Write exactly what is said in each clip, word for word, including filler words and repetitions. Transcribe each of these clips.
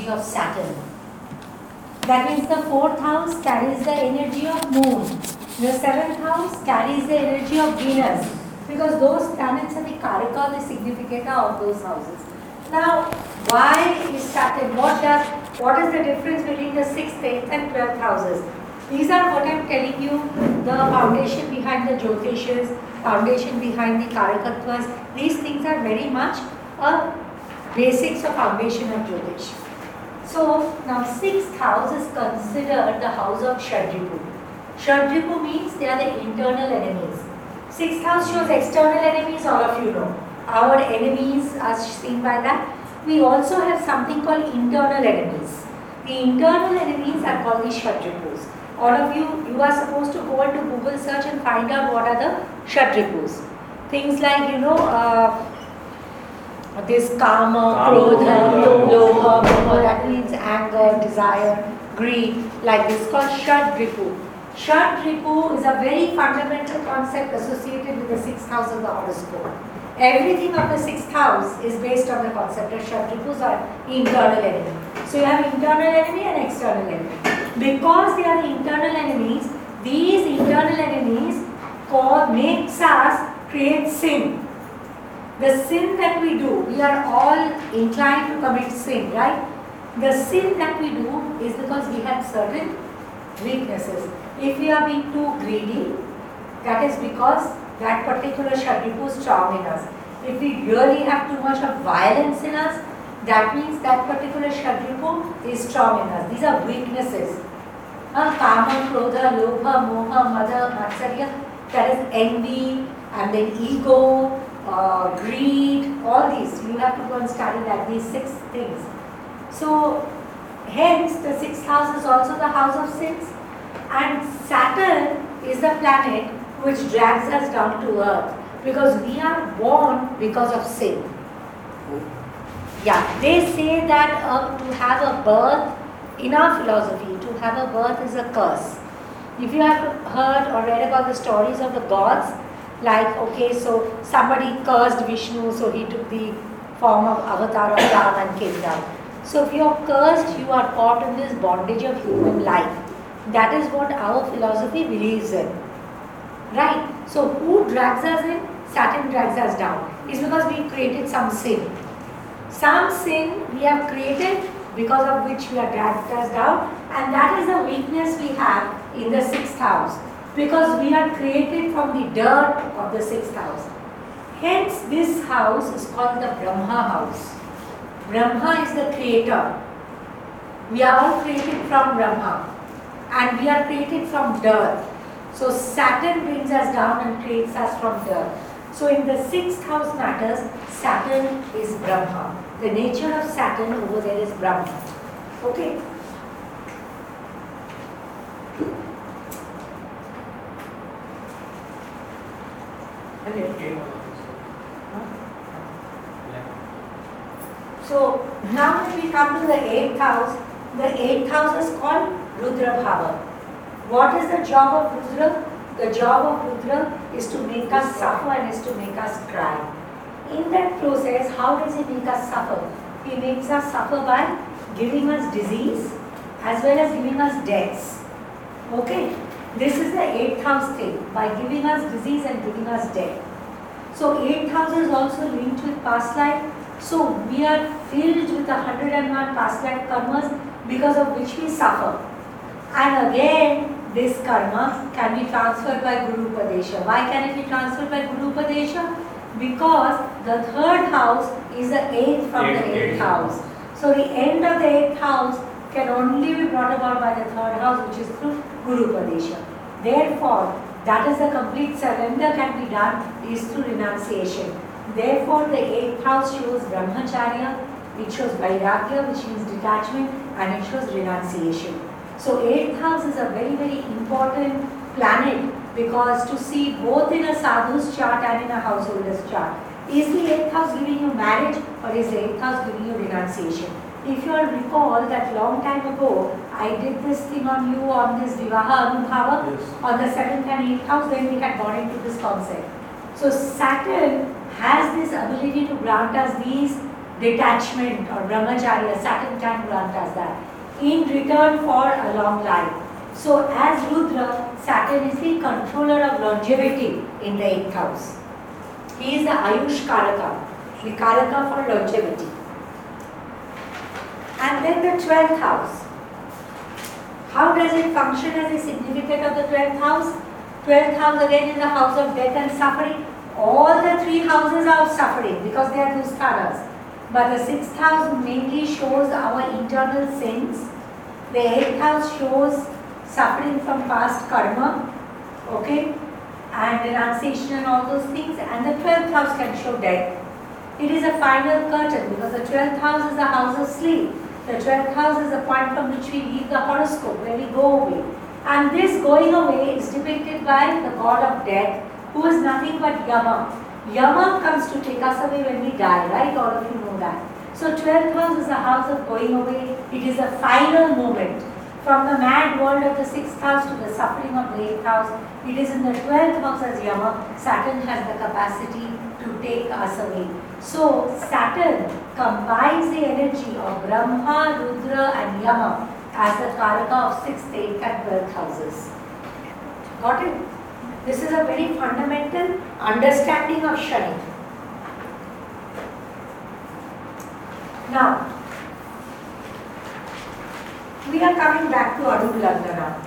energy of Saturn. That means the fourth house carries the energy of Moon. The seventh house carries the energy of Venus. Because those planets are the karaka, the significator of those houses. Now, why is Saturn? What does? What is the difference between the sixth, eighth, and twelfth houses? These are what I am telling you, the foundation behind the Jyotishas, foundation behind the Karakattvas. These things are very much a basics of foundation of Jyotish. So, now sixth house is considered the house of Shadripu. Shadripu means they are the internal enemies. Sixth house shows external enemies, all of you know. Our enemies are seen by that. We also have something called internal enemies. The internal enemies are called the Shadripus. All of you, you are supposed to go into Google search and find out what are the Shadripus. Things like, you know, uh, this Kama, Krodha, Loha, Moha, that means anger, desire, greed, like this called Shadripu. Shadripu is a very fundamental concept associated with the sixth house of the horoscope. Everything of the sixth house is based on the concept of Shadripus or internal enemy. So you have internal enemy and external enemy. Because they are the internal enemies, these internal enemies cause, makes us create sin. The sin that we do, we are all inclined to commit sin, right? The sin that we do is because we have certain weaknesses. If we are being too greedy, that is because that particular Shadripu is strong in us. If we really have too much of violence in us, that means that particular Shadripu is strong in us. These are weaknesses. Uh, Kama, Krodha, Lobha, Moha, Mada, Matsarya, that is envy, and then ego, uh, greed, all these. You have to go and study that, these six things. So, hence the sixth house is also the house of sins. And Saturn is the planet which drags us down to earth because we are born because of sin. Yeah, they say that uh, to have a birth, in our philosophy, to have a birth is a curse. If you have heard or read about the stories of the gods, like, okay, so somebody cursed Vishnu, so he took the form of avatar of Ram and came down. So if you are cursed, you are caught in this bondage of human life. That is what our philosophy believes in. Right? So who drags us in? Saturn drags us down. It's because we created some sin. Some sin we have created because of which we are dragged us down, and that is the weakness we have in the sixth house because we are created from the dirt of the sixth house. Hence this house is called the Brahma house. Brahma is the creator. We are all created from Brahma and we are created from dirt. So Saturn brings us down and creates us from dirt. So in the sixth house matters, Saturn is Brahma. The nature of Saturn over there is Brahma. Okay? So now when we come to the eighth house, the eighth house is called Rudra Bhava. What is the job of Rudra? The job of Rudra is to make us suffer and is to make us cry. In that process, how does he make us suffer? He makes us suffer by giving us disease as well as giving us deaths. Okay? This is the eighth house thing, by giving us disease and giving us death. So eighth house is also linked with past life. So we are filled with one hundred and one past life karmas because of which we suffer. And again, this karma can be transferred by Guru Upadesha. Why can it be transferred by Guru Upadesha? Because the third house is the eighth from eight, the eighth eight. house. So the end of the eighth house can only be brought about by the third house, which is through Guru Upadesha. Therefore, that is the complete surrender can be done is through renunciation. Therefore, the eighth house shows Brahmacharya, it shows Vairagya, which means detachment, and it shows renunciation. So eighth house is a very, very important planet because to see both in a sadhu's chart and in a householder's chart. Is the eighth house giving you marriage or is the eighth house giving you renunciation? If you all recall that long time ago, I did this thing on you on this Vivaha Anubhava yes. on the seventh and eighth house, then we had gone into this concept. So Saturn has this ability to grant us these detachment or brahmacharya. Saturn can grant us that in return for a long life. So as Rudra, Saturn is the controller of longevity in the eighth house. He is the Ayush Karaka, the Karaka for longevity. And then the twelfth house. How does it function as a significant of the twelfth house? twelfth house again is the house of death and suffering. All the three houses are of suffering because they are dusthanas. But the sixth house mainly shows our internal sins. The eighth house shows suffering from past karma, okay, and renunciation and all those things. And the twelfth house can show death. It is a final curtain because the twelfth house is the house of sleep. The twelfth house is the point from which we leave the horoscope, where we go away. And this going away is depicted by the god of death, who is nothing but Yama. Yama comes to take us away when we die, right? All of you know that. So twelfth house is the house of going away. It is a final moment. From the mad world of the sixth house to the suffering of the eighth house, it is in the twelfth house as Yama. Saturn has the capacity to take us away. So Saturn combines the energy of Brahma, Rudra and Yama as the Karaka of sixth, eighth and twelfth houses. Got it? This is a very fundamental understanding of Shani. Now, we are coming back to Arudha Lagna now.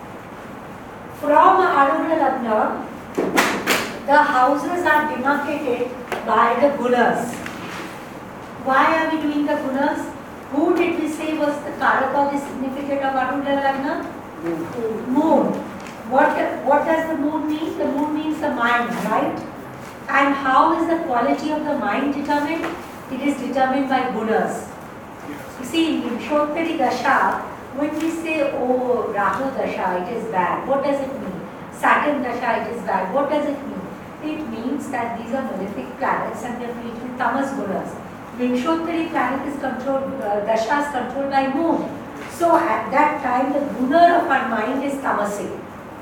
From Arudha Lagna, the houses are demarcated by the gunas. Why are we doing the gunas? Who did we say was the Karaka, the significant of Arudha Lagna? Moon. Moon. What, what does the moon mean? The moon means the mind, right? And how is the quality of the mind determined? It is determined by gunas. You see, in Vimshottari Dasha, when we say, oh, Rahu Dasha, it is bad, what does it mean? Saturn Dasha, it is bad, what does it mean? It means that these are malefic planets and they are filled with tamas gunas. Vimshottari planet is controlled, uh, Dasha is controlled by moon. So at that time, the guna of our mind is tamasic.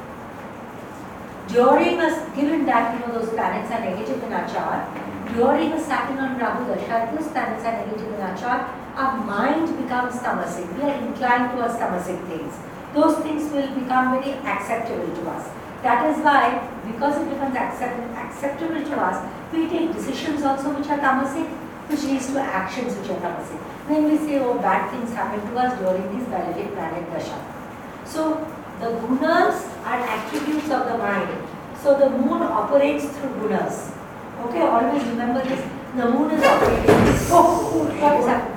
During a, given that you know those planets are negative in our chart, during a Saturn and Rahu Dasha, those planets are negative in our chart, our mind becomes tamasic. We are inclined towards tamasic things. Those things will become very acceptable to us. That is why, because it becomes accept, acceptable to us, we take decisions also which are tamasic, which leads to actions which are tamasic. Then we say, oh, bad things happen to us during this malefic planet Dasha. So, the gunas are attributes of the mind. So the moon operates through gunas. Okay, always remember this. The moon is operating. Oh, what is that?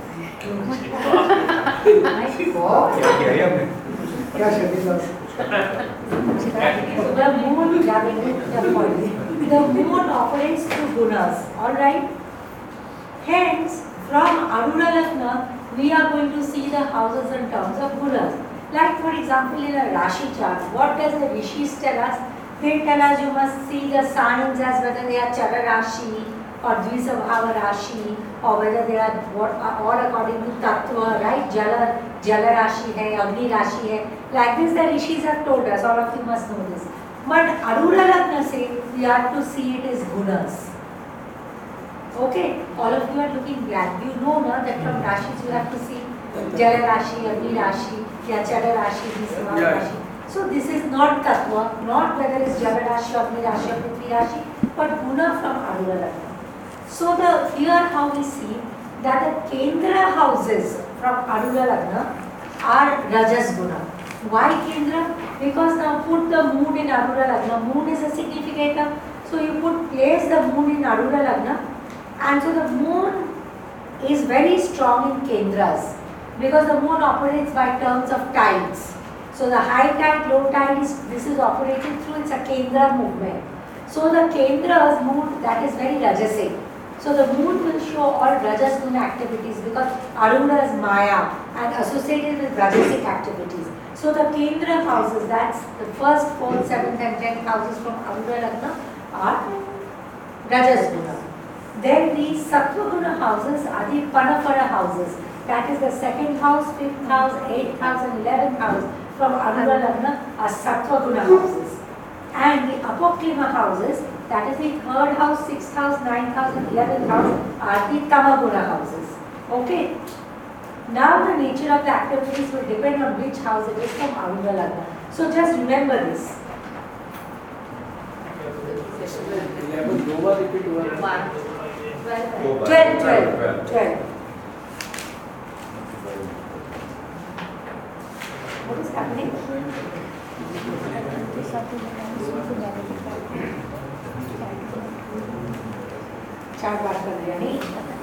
The moon, the moon operates through gunas. Alright? Hence, from Arudha Lagna, we are going to see the houses in terms of gunas. Like for example in a Rashi chart, what does the Rishis tell us? They tell us you must see the signs as whether they are Chara Rashi or Dvisabhava Rashi or whether they are what or according to Tattva, right? Jala, Jala Rashi hai, Agni Rashi hai. Like this the Rishis have told us, all of you must know this. But Arudha Lagna say we have to see it as gunas. Okay, all of you are looking blank. You know na, that from Rashis you have to see Jala Rashi, Agni Rashi, Ya Chara Rashi, Dvisabhava Yeah. Rashi. So this is not Tattva, not whether it's Jala Rashi, Agni Rashi or Prithvi Rashi, but Guna from Arudha Lagna. So the here how we see that the Kendra houses from Arudha Lagna are Rajas Guna. Why Kendra? Because now put the moon in Arudha Lagna. Moon is a significator. So you put place the moon in Arudha Lagna, and so the moon is very strong in Kendras because the moon operates by terms of tides. So the high tide, low tide is this is operated through, it's a Kendra movement. So the Kendra's moon, that is very Rajasic. So the moon will show all Rajas Guna activities because Arudha is Maya and associated with Rajasic activities. So the Kendra houses, that's the first, fourth, seventh and tenth houses from Arudha Lagna are Rajas Guna. Then the Sattva Guna houses are the Panapara houses. That is the second house, fifth house, eighth house and eleventh house from Arudha Lagna are Sattva Guna houses. And the Apoklima houses that is the third house, sixth house, ninth house and eleventh house are the Tamaguna houses. Okay? Now the nature of the activities will depend on which house it is from Arudha Lagna. So just remember this. eleven, दो बार repeat हुआ है। twelve, twelve, twelve. What is happening? चार बार कर दिया नहीं?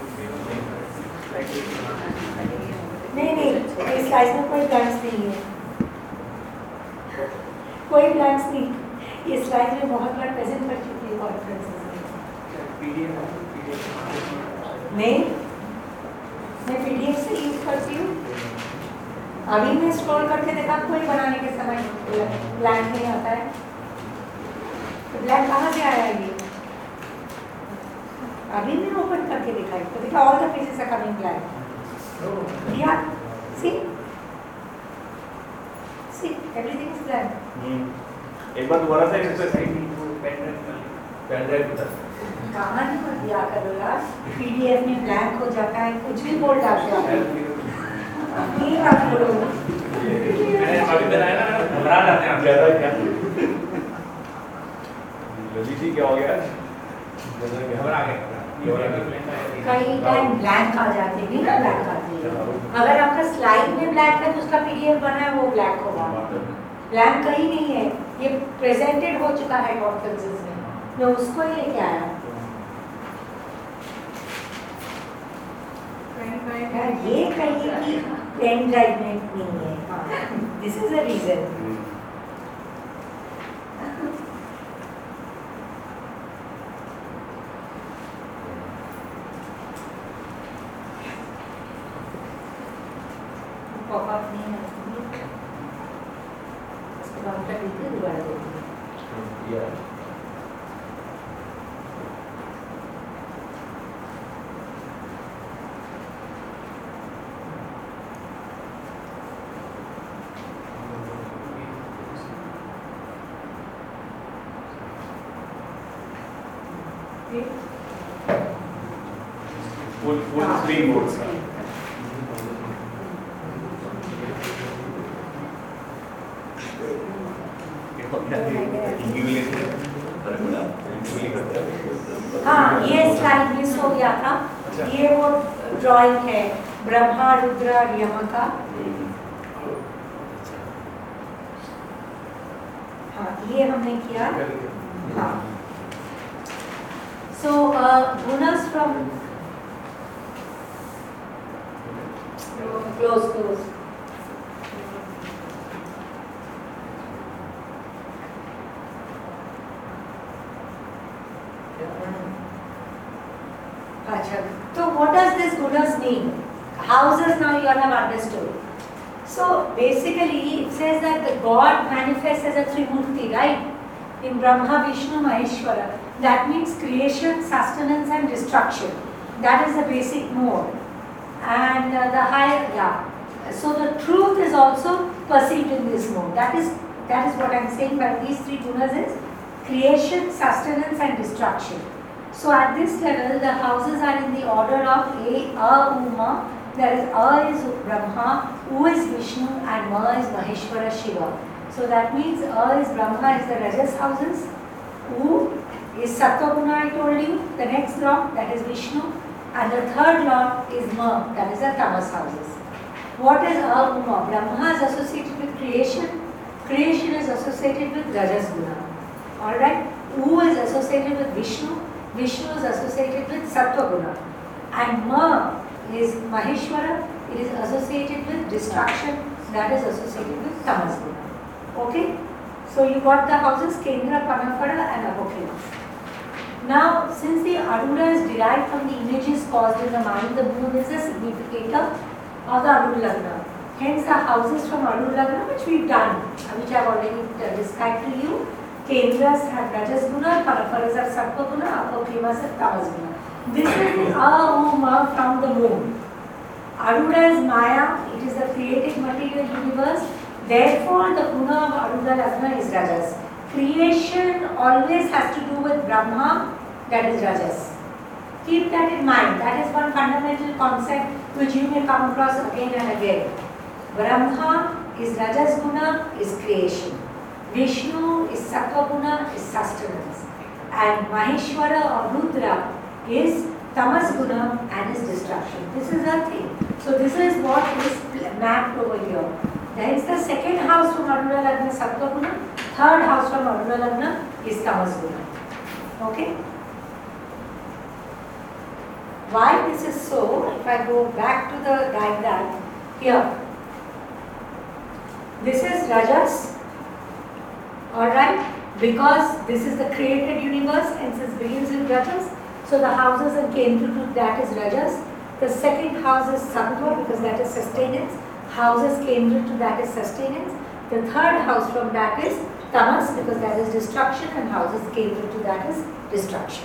नहीं नहीं, इस स्लाइड में कोई ब्लैंक्स नहीं है, कोई ब्लैंक्स नहीं। ये स्लाइड में बहुत बार प्रेजेंट कर चुकी है कॉन्फ्रेंसेस में। नहीं, मैं पीडीएफ से यूज करती हूँ। अभी मैं स्क्रॉल करके देखा कोई बनाने के समय ब्लैंक नहीं आता है। तो ब्लैंक कहाँ से आया ये? अभी मैं ओपन करके देखा है, तो देखा all the pages are coming blank. Yeah, see, see, everything is blank. एक बार दोबारा से एक्सरसाइज पेन ड्राइव की तरह कहाँ नहीं पर दिया करो यार, पीडीएफ में ब्लैंक हो जाता है, कुछ भी बोल डालते हैं। नहीं बात करो। मैंने अभी बनाया ना, घबरा जाते हैं आप ज़्यादा क्या? जल्दी थी क्या हो गया? घबरा गए। कई टाइम ब्लैंक आ जाते हैं, नहीं ब्लैंक आते हैं। अगर आपका स्लाइड में ब्लैंक है तो उसका पीडीएफ बना है वो ब्लैंक होगा। ब्लैंक कहीं नहीं है, ये प्रेजेंटेड हो चुका है कॉन्फ्रेंसेस में, मैं उसको ही लेके आया। ये कहिए कि पेन ड्राइव में नहीं है, this is a reason. Popup नहीं है, इसको बंद कर दीजिए, दोबारा देखिए। फुल फुल स्क्रीन मोड का हाँ, ये स्लाइड मिस हो गया था। ये वो ड्राइंग है ब्रह्मा रुद्र और यम का। हाँ, ये हमने किया। हाँ, so uh, gunas from close close Achha. So what does this gunas mean? Houses now you all have understood. So basically it says that the God manifests as a Trimurti, right? In Brahma, Vishnu, Maheshwara. That means creation, sustenance and destruction. That is the basic mode. And uh, the higher, yeah. So the truth is also perceived in this mode. That is, that is what I am saying by these three gunas is creation, sustenance and destruction. So at this level, the houses are in the order of A, A, Uma, that is A is Brahma, U is Vishnu and Ma is Maheshwara Shiva. So that means A is Brahma is the Rajas houses, U is Sattva Guna I told you, the next block that is Vishnu, and the third block is Ma, that is the Tamas houses. What is A, Uma? Brahma is associated with creation, creation is associated with Rajas Guna. Alright, U is associated with Vishnu, Vishnu is associated with Sattva Guna, and Ma is Maheshwara, it is associated with destruction, that is associated with Tamas Guna. Okay? So you got the houses Kendra, Panafada and Apokila. Now, since the Arudha is derived from the images caused in the mind, the moon is a significator of the Arudha Lagna. Hence the houses from Arudha Lagna which we have done, which I have already described to you. Kendras have Rajas Guna, Panafaras are Sattva Guna, Apoklimas are Tamas Guna. This is the A-U-Ma from the moon. Arudha is Maya, it is the created material universe. Therefore, the Guna of Arudha Lagna is Rajas. creation always has to do with Brahma, that is Rajas. Keep that in mind. That is one fundamental concept which you may come across again and again. Brahma is Rajas Guna, is creation. Vishnu is Sattva Guna, is sustenance. And Maheshwara or Rudra is Tamas Guna and is destruction. This is the thing. So this is what is mapped over here. There is the second house from Aruna Lagna, Sattva Guna. Third house from Aruna Lagna is Tamas Guna. Okay? Why this is so, if I go back to the diagram here, this is Rajas, alright, because this is the created universe and this begins with Rajas, so the houses and Kendra to that is Rajas. The second house is Sattva because that is sustenance, houses Kendra to that is sustenance. The third house from that is Tamas because that is destruction and houses Kendra to that is destruction.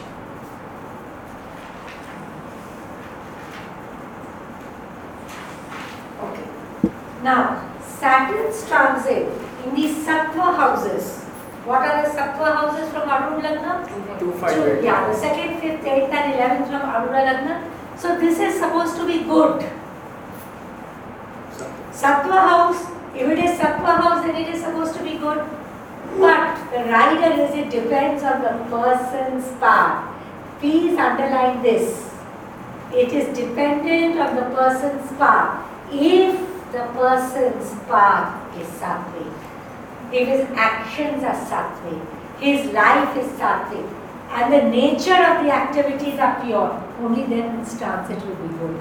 Okay. Now, Saturn's transit in these Sattva houses. What are the Sattva houses from Aruna Lagna? Two, five, Two, eight. yeah, the second, fifth, eighth and eleventh from Aruna Lagna. So this is supposed to be good. Sattva house, if it is Sattva house then it is supposed to be good. But the rider is it depends on the person's path. Please underline this. It is dependent on the person's path. If the person's path is sattvic, if his actions are sattvic, his life is sattvic, and the nature of the activities are pure, only then its transit will be good.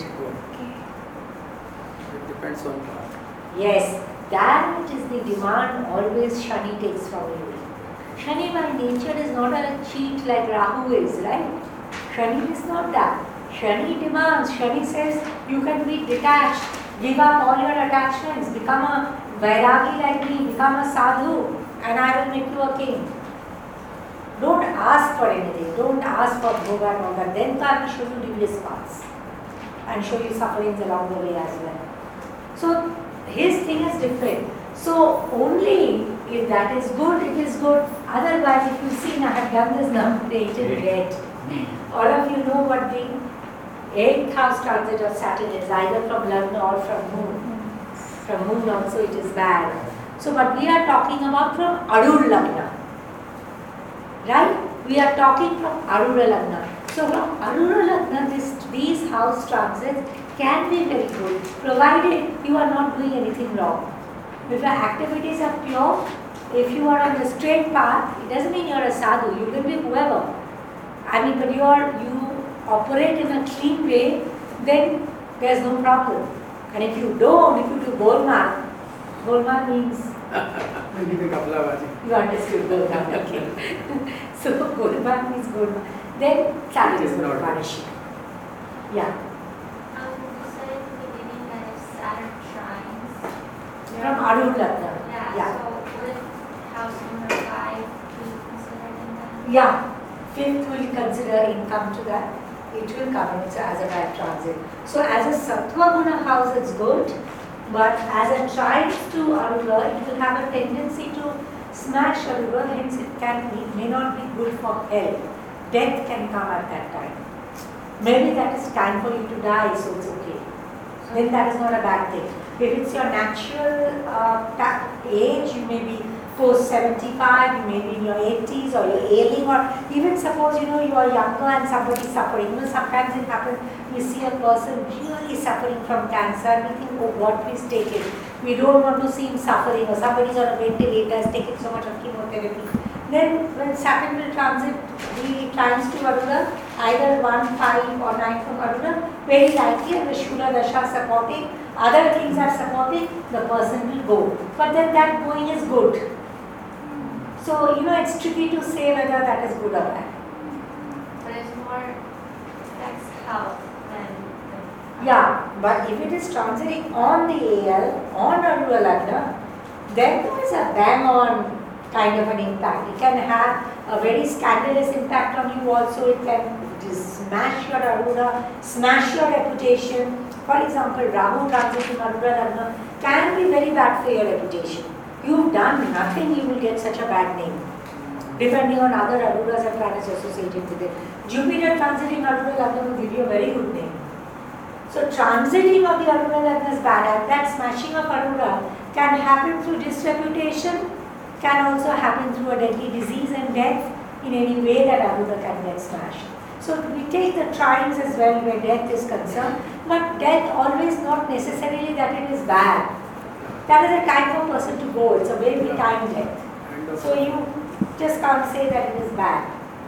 It depends on path. Yes, that is the demand always Shani takes from you. Shani by nature is not a cheat like Rahu is, right? Shani is not that. Shani demands, Shani says you can be detached, give up all your attachments, become a Vairagi like me, become a sadhu, and I will make you a king. Don't ask for anything, don't ask for bhoga and all that. Then I will show you devious paths and show you sufferings along the way as well. So his thing is different. So only if that is good, it is good. Otherwise, if you see, I have done this now, created great. All of you know what the eighth house transit of Saturn is, either from Lagna or from Moon. From Moon also it is bad. So, but we are talking about from Arur Lagna. Right? We are talking from Arura Lagna. So from Arura Lagna, this, these house transits can be very good, provided you are not doing anything wrong. If your activities are pure, if you are on the straight path, it doesn't mean you are a sadhu, you can be whoever. I mean, but you are, you operate in a clean way, then there is no problem. And if you don't, if you do Golmaal, Golmaal means Maybe the Kaplabaji. you understood Golmaal, okay. So Golmaal means Golmaal. Then Saturn It is is not Manishi. Yeah. Um, you said at the beginning that if Saturn shines. From Arun Lagna. Yeah, Yeah. so would house number five be considered in that? Yeah. Fifth will consider income to that. It will come in as a bad transit. So as a Sattva Guna house, it's good. But as a trine to Arura, it will have a tendency to smash Arura, hence it can be, may not be good for health. Death can come at that time. Maybe that is time for you to die, so it's okay. Then that is not a bad thing. If it's your natural uh, ta- age, you may be post seventy-five, you may be in your eighties or you're ailing, or even suppose you know you are younger and somebody is suffering. You know, sometimes it happens, we see a person really suffering from cancer and we think, oh God, please take it. We don't want to see him suffering, or somebody is on a ventilator, is taking so much of chemotherapy. Then when Saturn will transit the trines to Aruna, either one, five or nine from Aruna, very likely, and the Shula Dasha supporting, other things are supporting, the person will go. But then that going is good. So, you know, it's tricky to say whether that is good or bad. But it's more affects health than. Yeah, but if it is transiting on the A L, on Arura Lagna, then there is a bang on kind of an impact. It can have a very scandalous impact on you also. It can smash your Arura, smash your reputation. For example, Rahu transiting Arura Lagna can be very bad for your reputation. You've done nothing, you will get such a bad name. depending on other Aruras and planets associated with it. Jupiter transiting Arura Lagna will give you a very good name. So transiting of the Arura Lagna is bad, and that smashing of Arura can happen through disreputation, can also happen through a deadly disease and death in any way that Arura can get smashed. So we take the trines as well where death is concerned, but death always not necessarily that it is bad. That is a time for a person to go, it's a very timed death. So you just can't say that it is bad.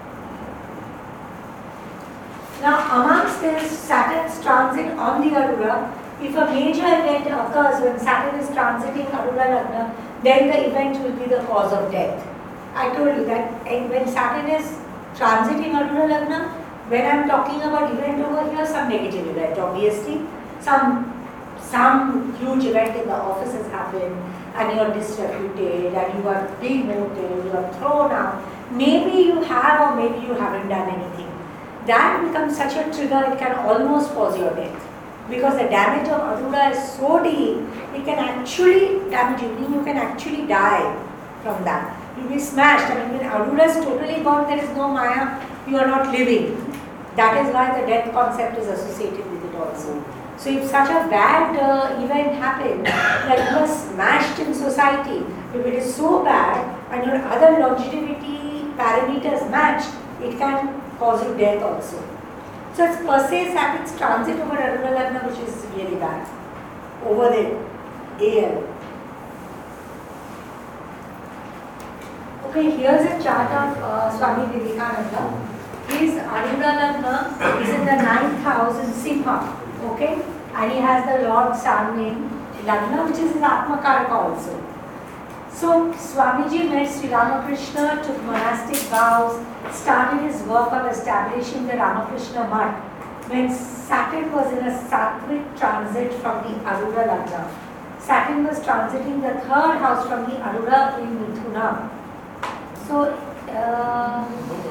Now amongst this Saturn's transit on the Arura, if a major event occurs when Saturn is transiting Arura Lagna, then the event will be the cause of death. I told you that when Saturn is transiting Arura Lagna, when I am talking about event over here, some negative event obviously, some some huge event in the office has happened and you are disreputed and you are demoted, you are thrown out. Maybe you have or maybe you haven't done anything. That becomes such a trigger, it can almost cause your death. Because the damage of Arura is so deep, it can actually damage you, you can actually die from that. You will be smashed. I mean, when Arura is totally gone, there is no Maya, you are not living. That is why the death concept is associated with it also. So if such a bad uh, event happens, that you are smashed in society, if it is so bad and your other longevity parameters match, it can cause you death also. So it's per se Saturn's transit over Arura Lagna, which is really bad. Over the A L. Okay, here's a chart of uh, Swami Vivekananda. His Arura Lagna is in the ninth house in Simha. Okay, and he has the Lord Sun in Lagna, which is his Atmakaraka also. So Swamiji met Sri Ramakrishna, took monastic vows, started his work of establishing the Ramakrishna Math when Saturn was in a Sattvic transit from the Arura Lagna. Saturn was transiting the third house from the Arura in Mithuna. So, uh,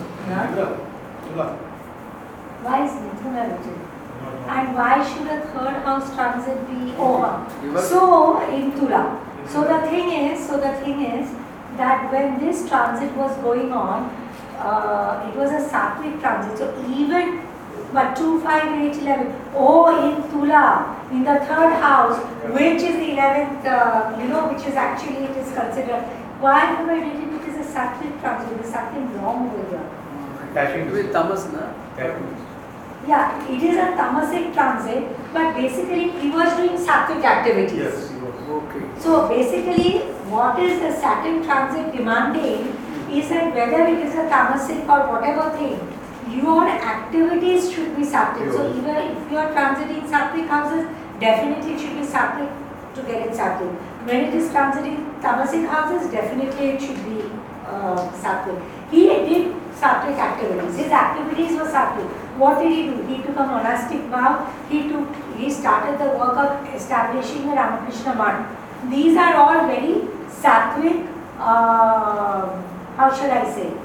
why is Mithuna written? And why should a third house transit be over? So, in Tula. So the thing is, so the thing is that when this transit was going on, uh, it was a Sattvic transit. So even but two, five, eight, eleven. Oh, in Tula, in the third house, which is the eleventh, uh, you know, which is actually it is considered. Why have I written it is a Sattvic transit? There is something wrong over here. Attaching With tamas, na? Yeah, it is a tamasic transit, but basically he was doing Sattvic activities. Yes, he was. Okay. So basically, what is the Saturn transit demanding is that whether it is a tamasic or whatever thing, your activities should be Sattvic. So even if you are transiting Sattvic houses, definitely it should be Sattvic to get it Sattvic. When it is transiting tamasic houses, definitely it should be uh, Sattvic. He did Sattvic activities. His activities were Sattvic. What did he do? He took a monastic vow. He took. He started the work of establishing the Ramakrishna Math. These are all very Sattvic. Uh, how shall I say?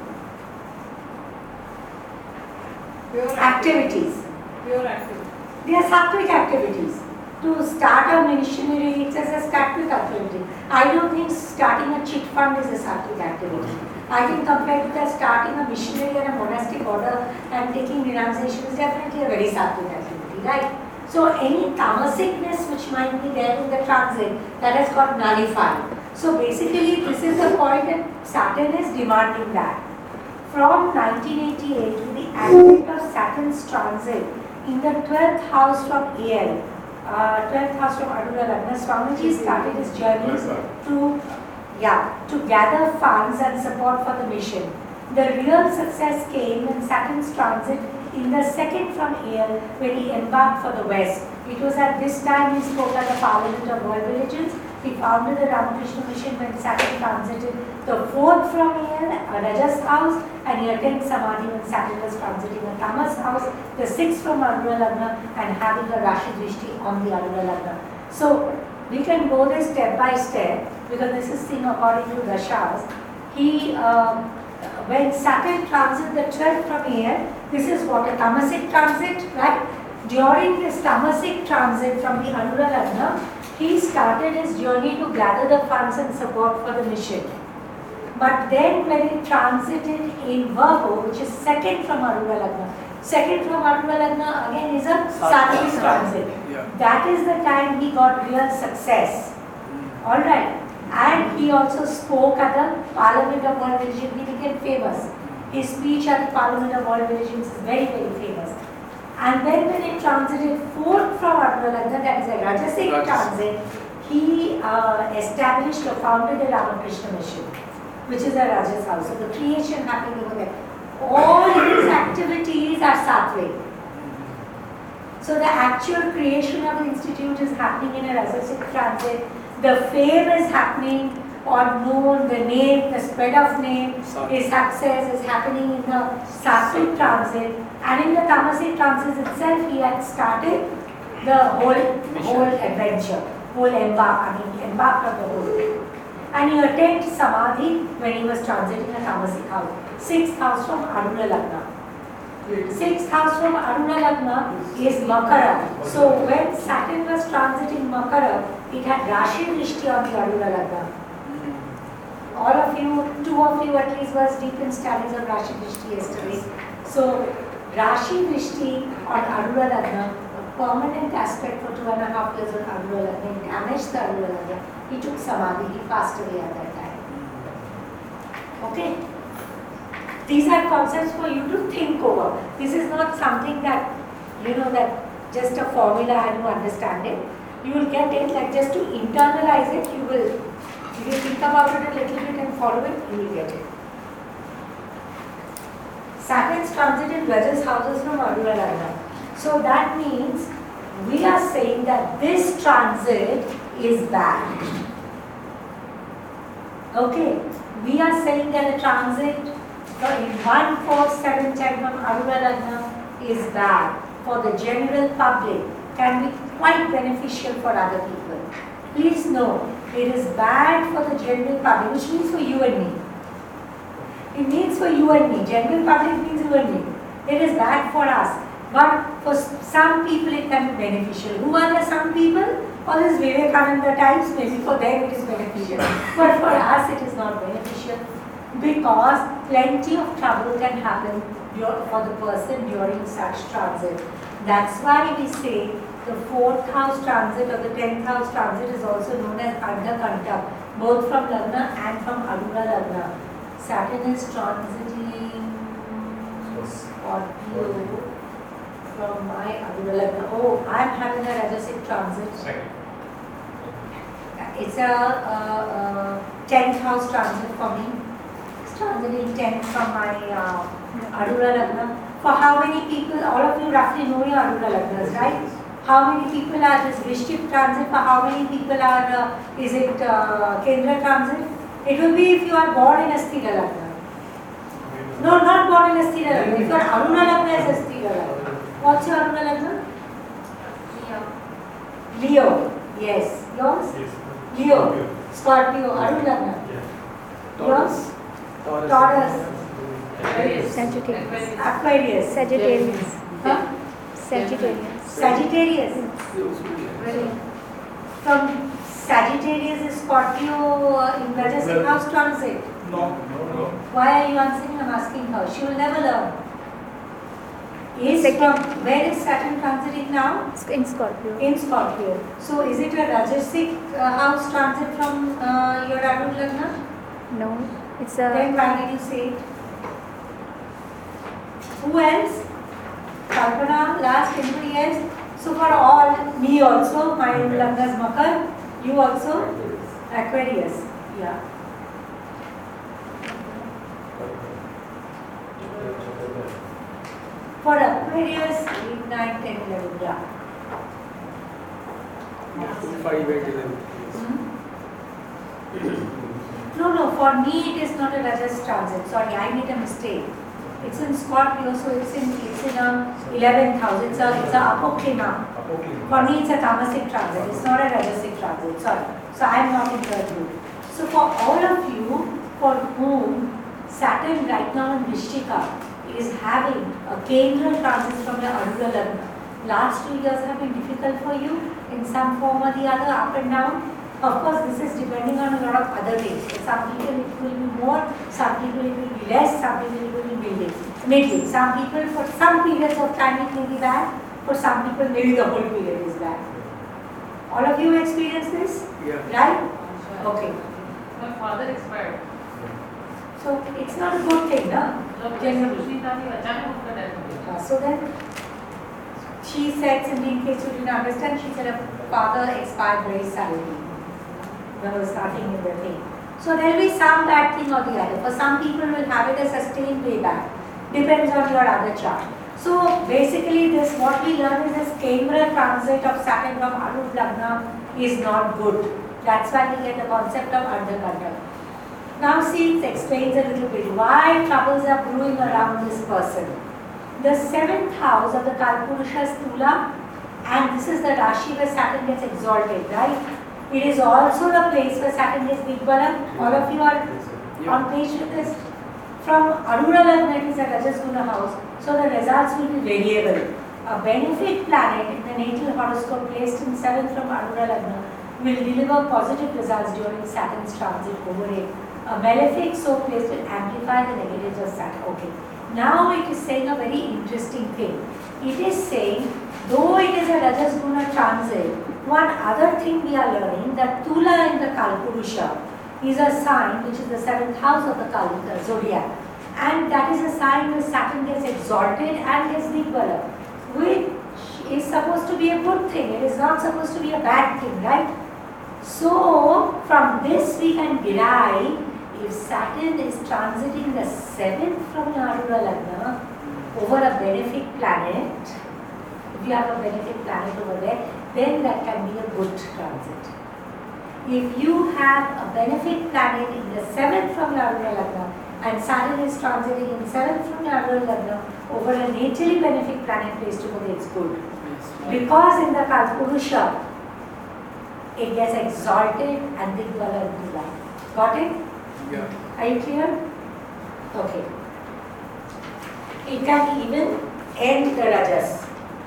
Pure Activities. Pure activity. They are Sattvic activities. To start a missionary, it's as a Sattvic activity. I don't think starting a chit fund is a Sattvic activity. I think compared to that, starting a missionary and a monastic order and taking renunciation is definitely a very Sattvic activity, right? So any tamasicness which might be there in the transit, that has got nullified. So basically, this is the point that Saturn is demanding that. From nineteen eighty-eight, with the advent of Saturn's transit in the twelfth house from A L, uh, twelfth house from Arura Lagna, Swamiji started his journey to, yeah, to gather funds and support for the mission. The real success came when Saturn's transit in the second from A L when he embarked for the West. It was at this time he spoke at the Parliament of World Religions. He founded the Ramakrishna Mission when Saturn transited the fourth from A L, a Rajas house, and he attained Samadhi when Saturn was transiting a Tamas house, the sixth from Arura Lagna, and having a Rashi Drishti on the Arura Lagna. So we can go this step by step because this is seen according to Dashas. He, uh, when Saturn transit the twelfth from A L, this is what a Tamasic transit, right? During this Tamasic transit from the Arura Lagna, he started his journey to gather the funds and support for the mission. But then when it transited in Virgo, which is second from Arudha Lagna, second from Arudha Lagna again is a Sattvic transit. Yeah. That is the time he got real success. Alright. And he also spoke at the Parliament of World Religion. He became famous. His speech at the Parliament of World Religions is very, very famous. And then when it transited fourth from Arudha Lagna, that is a Rajasic Rajas. transit, he uh, established or founded the Ramakrishna Mission, which is a Rajas house. So the creation happened over there. All his activities are Sattvic. So the actual creation of the institute is happening in a Rajasic transit. The fame is happening or known, the name, the spread of name, his success is happening in the Sattvic transit. And in the Tamasic transit itself, he had started the whole, whole adventure, whole embark, I mean, he embarked on the whole thing. And he attained Samadhi when he was transiting a Tamasic house. Sixth house from Arudha Lagna. Sixth house from Arudha Lagna is Makara. So when Saturn was transiting Makara, it had Rashi Drishti on the Arudha Lagna. All of you, two of you at least was deep in studies of Rashi Drishti yesterday. So Rashi Drishti on Arudha Lagna, a permanent aspect for two and a half years on Arudha Lagna, it damaged the Arudha Lagna. He took Samadhi, he passed away at that time. Okay? These are concepts for you to think over. This is not something that, you know, that just a formula and you understand it. You will get it, like just to internalize it, you will, if you think about it a little bit and follow it, you will get it. Saturn's transit in Rajas houses from Arudha Lagna. So that means we are saying that this transit is bad. Okay, we are saying that the transit in one, four, seven, ten from Arudha Lagna is bad for the general public, can be quite beneficial for other people. Please know, it is bad for the general public, which means for you and me. It means for you and me. General public means you and me. It is bad for us. But for some people it can be beneficial. Who are the some people? All these Vivekananda types, maybe for them it is beneficial. But for us it is not beneficial because plenty of trouble can happen for the person during such transit. That's why we say the fourth house transit or the tenth house transit is also known as Ardhakanta, both from Lagna and from Arudha Lagna. Saturn is transiting Scorpio from my Arudha Lagna. Oh, I'm having a Rajasic transit. Second. It's a, a, a tenth house transit for me. It's transiting tenth from my uh, Arudha Lagna. For how many people, all of you roughly know your Arudha Lagnas, right? How many people are this Vrishchik transit? For how many people are, uh, is it uh, Kendra transit? It will be if you are born in a Sthira Lagna. No, not born in a Sthira Lagna. If your Arudha Lagna is a Sthira Lagna. What's your Arudha Lagna? Leo. Leo. Yes. Yours? Yes. Leo. Scorpio. Arudha Lagna. Yeah. Yours? Taurus. Taurus. Sagittarius. Aquarius. Sagittarius. Huh? Sagittarius. Sagittarius. Very. From Sagittarius is Scorpio uh, in Rajasic house transit. No, no, no. Why are you answering? I'm asking her. She will never learn. Is Second. from, where is Saturn transiting now? In Scorpio. In Scorpio. So is it a Rajasic uh, house transit from uh, your Arudha Lagna? No, it's Then a. why did you say it? Who else? Kalpana, last, anybody else? So for all, me also, my Lagna is Makar, you also? Aquarius. Yeah. For Aquarius, eight, nine, ten, eleven, yeah. five, eight, eleven. Hmm? No, no, for me it is not a Rajas transit. Sorry, I made a mistake. It's in Scorpio, so it's in it's in a eleventh house. It's a it's a apoklima. For me, it's a Tamasic transit. It's not a Rajasic transit. Sorry. So I am not in third group. So for all of you, for whom Saturn right now in Vrishchika is having a Kendra transit from your Arudha Lagna, last two years have been difficult for you in some form or the other, up and down. Of course, this is depending on a lot of other things. For some people it will be more, some people it will be less, some people it will be middling. Middling. Some people for some periods of time it may be bad, for some people maybe the whole period is bad. All of you experience this? Yeah. Right? Okay. My father expired. So it's not a good thing, no? Generally. Uh, so then she said, simply in case you didn't understand, she said her father expired very suddenly. There was nothing in the thing. So there will be some bad thing or the other. For some people will have it a sustained way back. Depends on your other chart. So basically this, what we learn is this Kendra transit of Saturn from Arudha Lagna is not good. That's why we get the concept of Ardhakanda. Now see, it explains a little bit why troubles are brewing around this person. The seventh house of the Kalpurusha is Tula, and this is the Rashi where Saturn gets exalted, right? It is also the place where Saturn gets Digbalam. All of you are on page with this. From Arudha Lagna, it is a Rajas Guna house, so the results will be variable. A benefic planet in the natal horoscope placed in seventh from Arudha Lagna will deliver positive results during Saturn's transit over it. A malefic so placed will amplify the negatives of Saturn. Okay. Now it is saying a very interesting thing. It is saying, though it is a Rajas Guna transit, one other thing we are learning, that Tula in the Kalpurusha is a sign which is the seventh house of the Kal the zodiac, and that is a sign where Saturn gets exalted and gets Digbala, which is supposed to be a good thing. It is not supposed to be a bad thing, right? So from this we can derive, if Saturn is transiting the seventh from Arudha Lagna over a benefic planet, if you have a benefic planet over there, then that can be a good transit. If you have a benefic planet in the seventh from Arudha Lagna and Saturn is transiting in seventh from Arudha Lagna over a natally benefic planet placed over there, it's good. Because in the Kalpurusha, it gets exalted and Digbala and Tula. Got it? Yeah. Are you clear? Okay. It can even end the Rajas.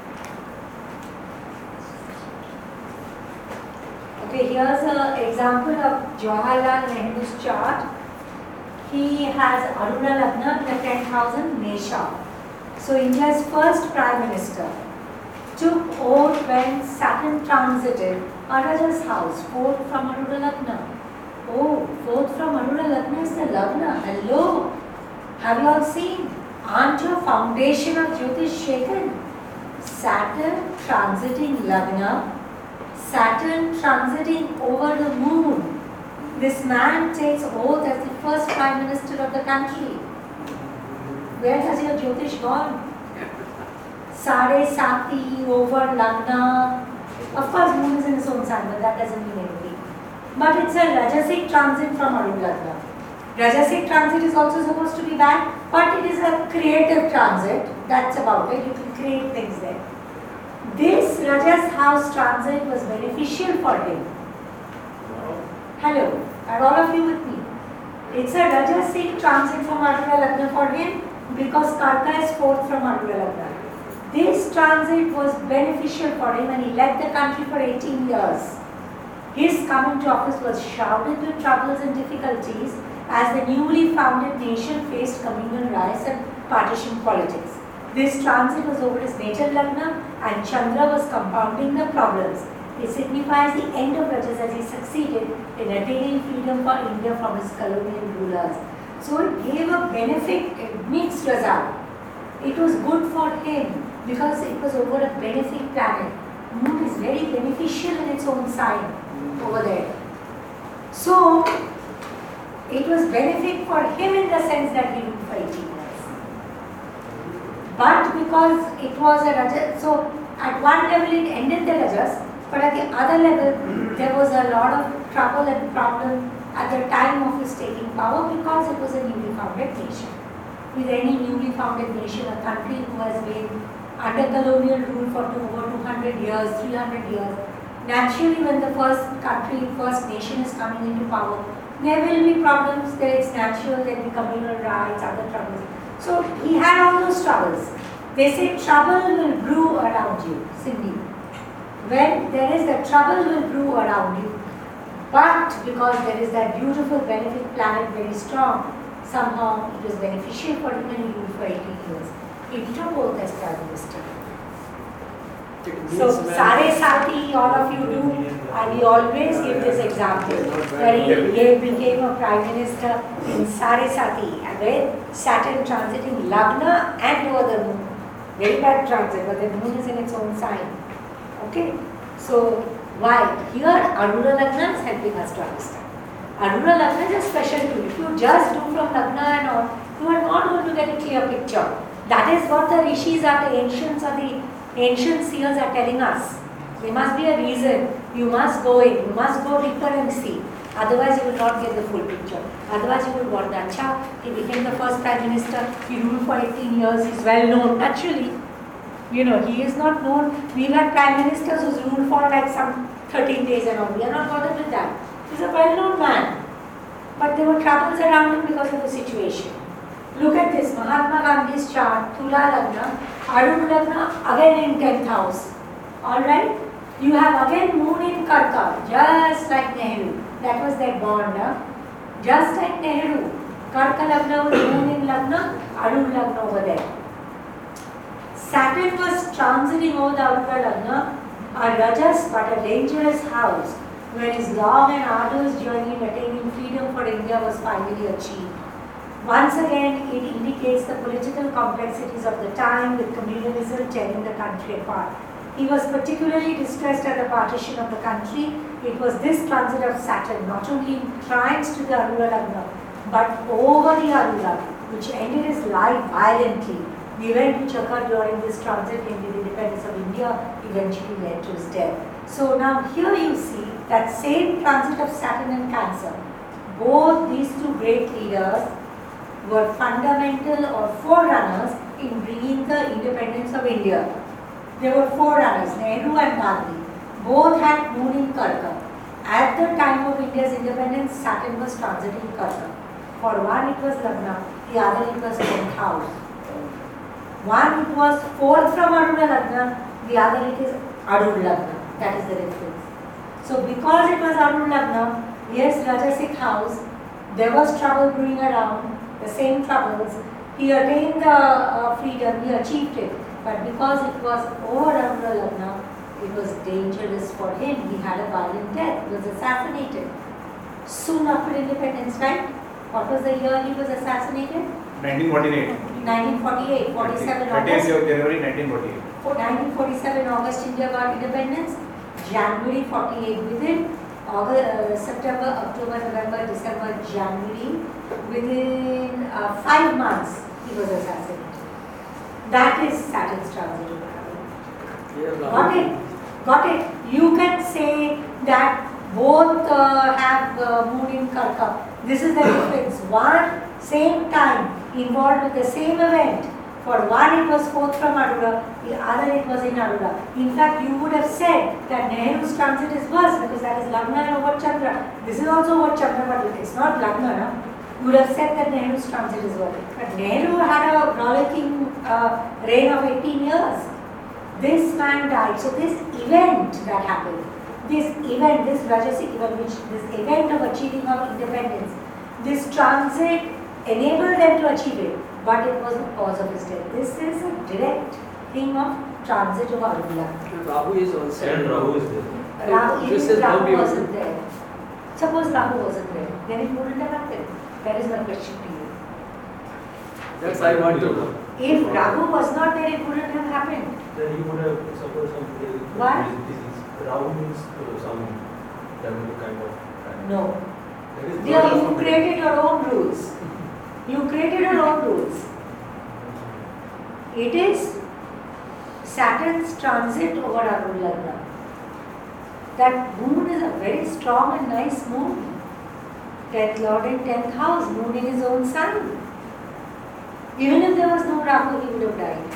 Okay, here's an example of Jawaharlal Nehru's chart. He has Arudha Lagna in the ten thousand Mesha. So India's first Prime Minister took oath when Saturn transited Araja's house, fourth from Arudha Lagna. Oh, fourth from Arudha Lagna is the Lagna. Hello. Have you all seen? Aren't your foundation of Jyotish shaken? Saturn transiting Lagna, Saturn transiting over the moon. This man takes oath as the first Prime Minister of the country. Where has your Jyotish gone? Sare Sati over Lagna. Of course, moon is in its own sign, but that doesn't mean anything. But it's a Rajasic transit from Arudha Lagna. Rajasic transit is also supposed to be bad, but it is a creative transit. That's about it. You can create things there. This Rajas house transit was beneficial for him. Hello, are all of you with me? It's a Rajasic transit from Arudha Lagna for him because Karka is fourth from Arudha Lagna. This transit was beneficial for him and he led the country for eighteen years. His coming to office was shrouded with troubles and difficulties as the newly founded nation faced communal riots and partition politics. This transit was over his natal Lagna and Chandra was compounding the problems. It signifies the end of Rajas as he succeeded in attaining freedom for India from his colonial rulers. So it gave a benefit, a mixed result. It was good for him because it was over a benefic planet. Moon is very beneficial in its own sign over there. So it was benefic for him in the sense that he ruled for eighteen years. But because it was a Rajas, so at one level it ended the Rajas, but at the other level there was a lot of trouble and problem at the time of his taking power because it was a newly founded nation. With any newly founded nation, a country who has been under colonial rule for two, over two hundred years, three hundred years, naturally when the first country, first nation is coming into power, there will be problems, there it's natural, there will be communal riots, other troubles. So he had all those troubles. They say trouble will brew around you, Cindy. When there is the trouble will brew around you. But because there is that beautiful benefic planet very strong, somehow it was beneficial for him and he ruled for eighteen years. He took both as Prime Minister. It means So, when- Sare Sati, all of you do, and we always give this example. Where he, he became a Prime Minister in Sare Sati, and when Saturn transiting Lagna and over the moon. Very bad transit, but the moon is in its own sign. Okay? So, why? Here, Aruna Lagna is helping us to understand. Aruna Lagna is a special tool. If you just do from Lagna and all, you are not going to get a clear picture. That is what the rishis or the ancients or the ancient seers are telling us. There must be a reason. You must go in. You must go deeper and see. Otherwise, you will not get the full picture. Otherwise, you will wonder, Acha, he became the first Prime Minister. He ruled for eighteen years. He's well known. Naturally, you know, he is not known. We've had Prime Ministers who's ruled for like some thirteen days and all. We are not bothered with that. He's a well known man. But there were troubles around him because of the situation. Look at this, Mahatma Gandhi's chart, Tula Lagna, Arun Lagna, again in tenth house. Alright? You have again moon in Karka, just like Nehru. That was their bond, huh? Just like Nehru. Karka Lagna was moon in Lagna, Arun Lagna over there. Saturn was transiting over the Aruna Lagna, a Rajas but a dangerous house, when his long and arduous journey in attaining freedom for India was finally achieved. Once again, it indicates the political complexities of the time, with communalism tearing the country apart. He was particularly distressed at the partition of the country. It was this transit of Saturn, not only in trines to the Aruna Lagna, but over the Aruna, which ended his life violently. The event which occurred during this transit in the independence of India eventually led to his death. So now here you see that same transit of Saturn and Cancer. Both these two great leaders were fundamental or forerunners in bringing the independence of India. There were forerunners, Nehru and Gandhi. Both had moon in Karka. At the time of India's independence, Saturn was transiting Karka. For one it was Lagna, the other it was tenth house. One it was fourth from Aruna Lagna, the other it is Arun Lagna. That is the difference. So because it was Arun Lagna, yes, Rajasic house, there was trouble brewing around, the same troubles. He attained the uh, freedom, he achieved it. But because it was over Aruna Lagna, it was dangerous for him. He had a violent death, he was assassinated. Soon after independence, right? What was the year he was assassinated? nineteen forty-eight. nineteen forty-eight, forty-seven thirtieth August. January nineteen forty-eight. For nineteen forty-seven August, India got independence. January forty-eight within August, uh, September, October, November, December, January. Within uh, five months, he was assassinated. That is Saturn's transit. Yeah, Got it? Got it? You can say that both uh, have uh, moon in Karka. This is the difference. One, same time, involved with the same event. For one, it was fourth from Aruna, the other it was in Aruna. In fact, you would have said that Nehru's transit is worse because that is Lagna and over Chandra. This is also over Chandra, but it's not Lagna. No? You would have said that Nehru's transit is worse. But Nehru had a rollicking uh, reign of eighteen years. This man died. So this event that happened, this event, this Rajasic event, which this event of achieving of independence, this transit enabled them to achieve it, but it was the cause of his death. This is a direct thing of transit of Aruna. Rahu is also. And Rahu is there. Rahu, This even is Rahu Rahu. wasn't there. Suppose Rahu wasn't there, then it wouldn't have happened. That is my question to you. That's I want to know. If Rahu was not there, it wouldn't have happened. Then he would have suffered some Why? disease. Rahu means uh, some damage kind of. No. That is Dear, not you something- created your own rules. You created your own rules. It is Saturn's transit over Arun Lagna. That moon is a very strong and nice moon. tenth Lord in tenth house, moon in his own sign. Even if there was no Rahu, he would have died.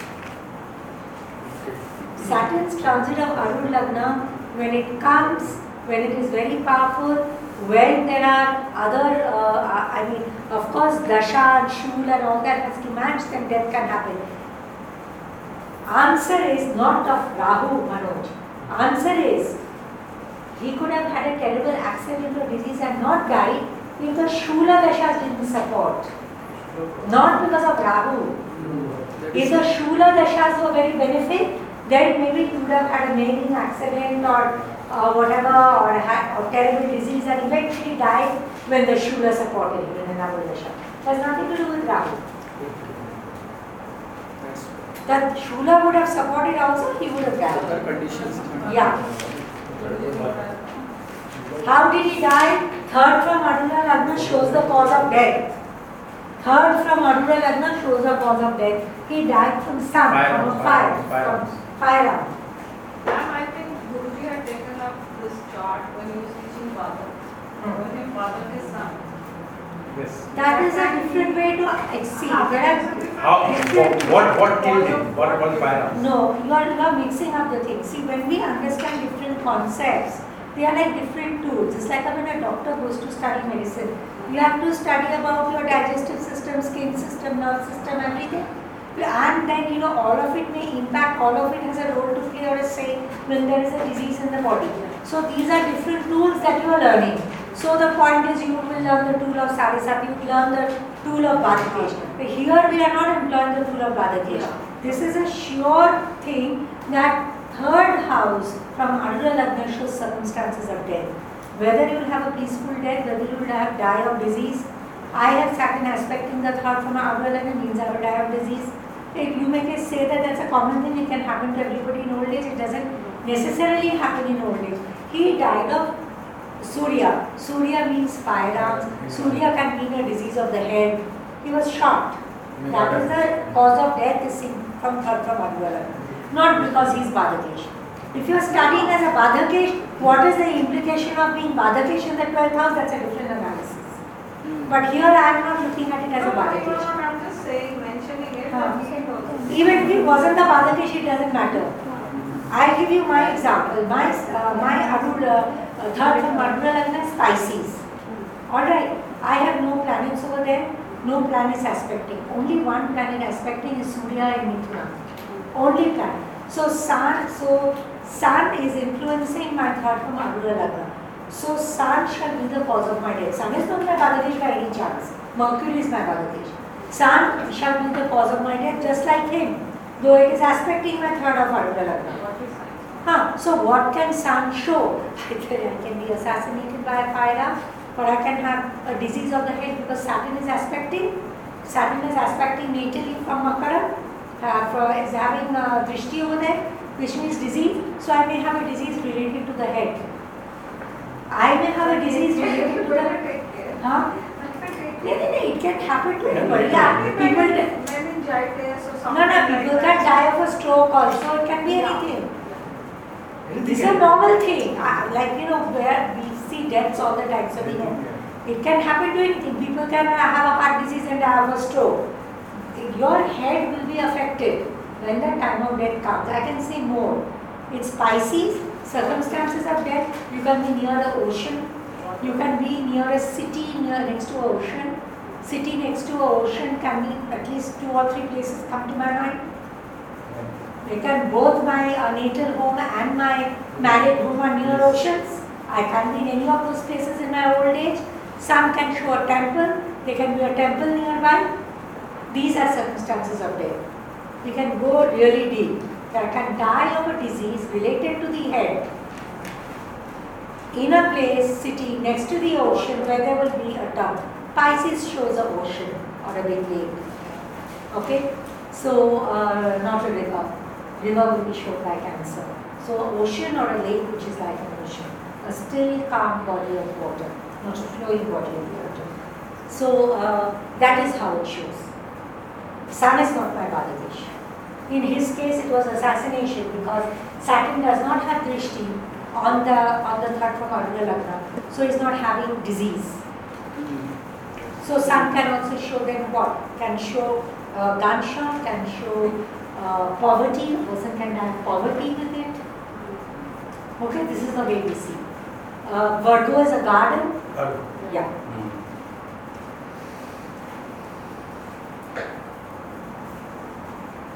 Saturn's transit of Arun Lagna, when it comes, when it is very powerful, when there are other, uh, I mean, of course, Dasha and Shul and all that has to match, then death can happen. Answer is not of Rahu, Manoj. Answer is, he could have had a terrible accident or disease disease and not died if the Shula Dashas didn't support. Not because of Rahu. If the Shula Dashas were very benefic, then maybe he would have had a maiden accident or uh, whatever, or had or terrible disease and eventually died when the Shula supported him in another Dasha. It has nothing to do with Rahu. That's That Shula would have supported also, he would have other died. conditions. Yeah. How did he die? Third from Adura Lagna shows the cause of death. Third from Adura Lagna shows the cause of death. He died from sun, Fire, from a fire, fire, fire. from fire. Ma'am, I think Guruji had taken up this chart when he was teaching Bhadak. When he fathered his son. Yes. That is a different way to exceed. There are How, different- what, what killed him? What was fire? No, you are, you are mixing up the things. See, when we understand different concepts, they are like different tools. It's like when a doctor goes to study medicine. You have to study about your digestive system, skin system, nerve system, everything. And then, you know, all of it may impact, all of it has a role to play or a say when there is a disease in the body. So these are different tools that you are learning. So the point is, you will learn the tool of Sarisati, you will learn the tool of Bhadakesh. But here we are not employing the tool of Bhadakesh. This is a sure thing that third house from Adura Lagna shows circumstances of death. Whether you will have a peaceful death, whether you will have die of disease. I have Saturn aspecting the third from Adura Lagna means I will die of disease. If you may say that that's a common thing, it can happen to everybody in old age. It doesn't necessarily happen in old age. He died of Surya. Surya means firearms. Surya can mean a disease of the head. He was shot. That is the cause of death is seen from third from Adura Lagna. Not because he is Bhadakesh. If you are studying as a Bhadakesh, what is the implication of being Bhadakesh in the twelfth house? That's a different analysis. But here I am not looking at it as a No, no, Bhadakesh. no, I'm just saying, mentioning it. Huh. that we can also- Even if it wasn't the Bhadakesh, it doesn't matter. I'll give you my example. My uh, my Adura, uh, third from Adura Lagna is Pisces. Alright, I have no planets over there, no planets aspecting. Only one planet aspecting is Surya in Mithuna. Only planet. So Sun, so Sun is influencing my third from Adura Lagna. So Sun shall be the cause of my death. Sun is not my Bhadakesh by any chance. Mercury is my Bhadakesh. Sun shall be the cause of my death just like him. Though it is aspecting my third of Adura Lagna. What is that? Huh. So what can Sun show? Either I can be assassinated by a fire, or I can have a disease of the head because Saturn is aspecting. Saturn is aspecting natally from Makara, uh, for, is having a drishti over there, which means disease. So I may have a disease related to the head. I may have a disease related to the head. Huh? No, no, no, it can happen to anybody. Yeah, people. Meningitis or something. No, no, people can die of a stroke also. It can be anything. This is a normal thing. Uh, like, you know, where we see deaths all the time. So, you know, it can happen to anything. People can uh, have a heart disease and die of a stroke. Your head will be affected when the time of death comes. I can say more. It's Pisces, circumstances of death. You can be near the ocean. You can be near a city near next to an ocean. City next to an ocean can be at least two or three places come to my mind. They can both my uh, natal home and my married home are near oceans. I can be in any of those places in my old age. Some can show a temple. There can be a temple nearby. These are circumstances of death. We can go really deep. That can die of a disease related to the head in a place, city next to the ocean where there will be a tub. Pisces shows an ocean or a big lake. Okay? So, uh, not a river. River will be shown by Cancer. So, ocean or a lake which is like an ocean. A still, calm body of water, not a flowing body of water. So, uh, that is how it shows. Sun is not my Bhadakesh. In his case, it was assassination because Saturn does not have drishti on the on the third from Adura Lagna, so he's not having disease. So Sun can also show them what? Can show uh, gunshot, can show uh, poverty. A person can have poverty with it. Okay, this is the way we see. Uh, Virgo is a garden. Yeah.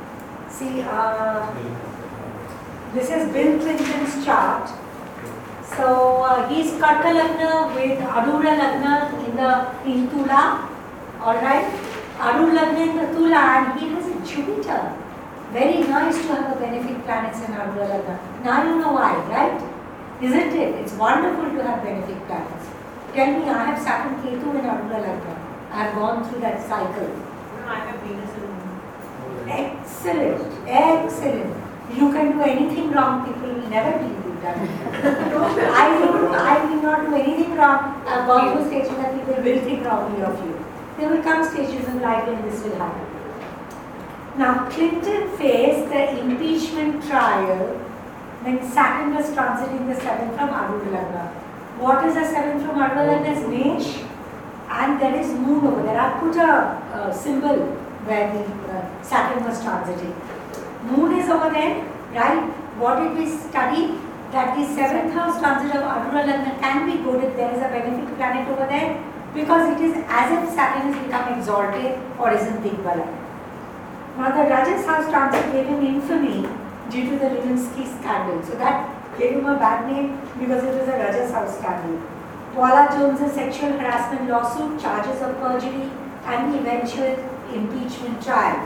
See, uh, this is Bill Clinton's chart. So uh, he's Karka Lagna with Arudha Lagna in the in Tula. Alright? Arudha Lagna in the Tula, and he has a Jupiter. Very nice to have a benefic planets in Arudha Lagna. Now you know why, right? Isn't it? It's wonderful to have benefic planets. Tell me, I have Saturn Ketu in Arudha Lagna. I have gone through that cycle. No, I have Venus in Moon. Excellent, excellent. You can do anything wrong, people will never believe you've done it. I don't, I will not do anything wrong. I've gone through stages that people will think wrongly of you. There will come stages in life when this will happen. Now, Clinton faced the impeachment trial when Saturn was transiting the seventh from Arudha Lagna. What is the seventh from Arudha Lagna? Is Mesh, and there is Moon over there. I put a uh, symbol where the uh, Saturn was transiting. Moon is over there, right? What did we study? That the seventh house transit of Arudha Lagna can be good if there is a benefic planet over there, because it is as if Saturn has become exalted or is in Digbala. Now the Rajas house transit gave him infamy due to the Lewinsky scandal. So that gave him a bad name because it was a Rajas house scandal. Paula Jones' sexual harassment lawsuit, charges of perjury, and the eventual impeachment trial.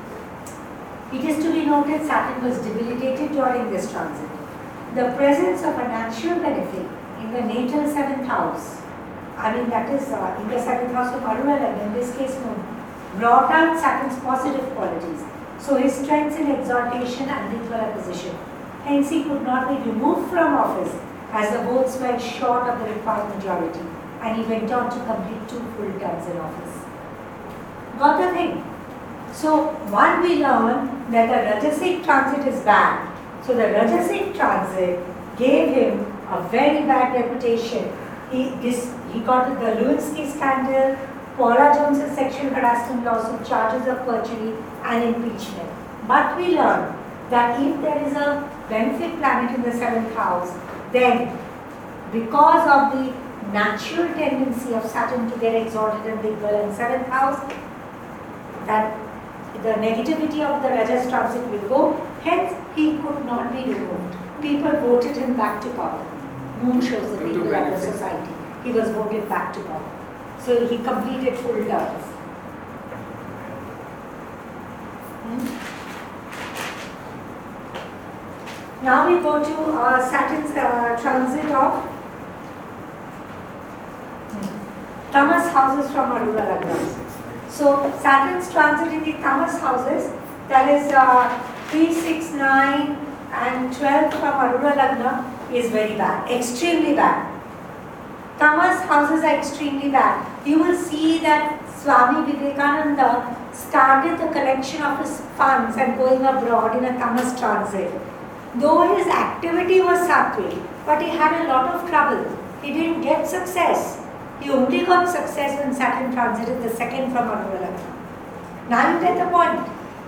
It is to be noted Saturn was debilitated during this transit. The presence of a natural benefic in the natal seventh house, I mean that is uh, in the seventh house of Arudha Lagna, in this case Moon, brought out Saturn's positive qualities. So his strengths in exaltation and Digbala position. Hence he could not be removed from office as the votes fell short of the required majority, and he went on to complete two full terms in office. Got the thing? So one, we learn that the Rajasic transit is bad. So the Rajasic transit gave him a very bad reputation. He, this, he got the Lewinsky scandal, Paula Jones' sexual harassment lawsuit, charges of perjury, and impeachment. But we learn that if there is a benefic planet in the seventh house, then because of the natural tendency of Saturn to get exalted in Digbala in seventh house, that the negativity of the Rajas transit will go, hence he could not be removed. People voted him back to power. Moon shows the people of the society. He was voted back to power. So he completed full terms. Hmm? Now we go to uh, Saturn's uh, transit of Tamas houses from Arudha Lagna. So Saturn's transit in the Tamas houses, that is uh, three, six, nine and twelve from Arudha Lagna is very bad, extremely bad. Tamas houses are extremely bad. You will see that Swami Vivekananda started the collection of his funds and going abroad in a Tamas transit. Though his activity was sattvic, but he had a lot of trouble. He didn't get success. He only got success when Saturn transited the second from Arudha Lagna. Now you get the point.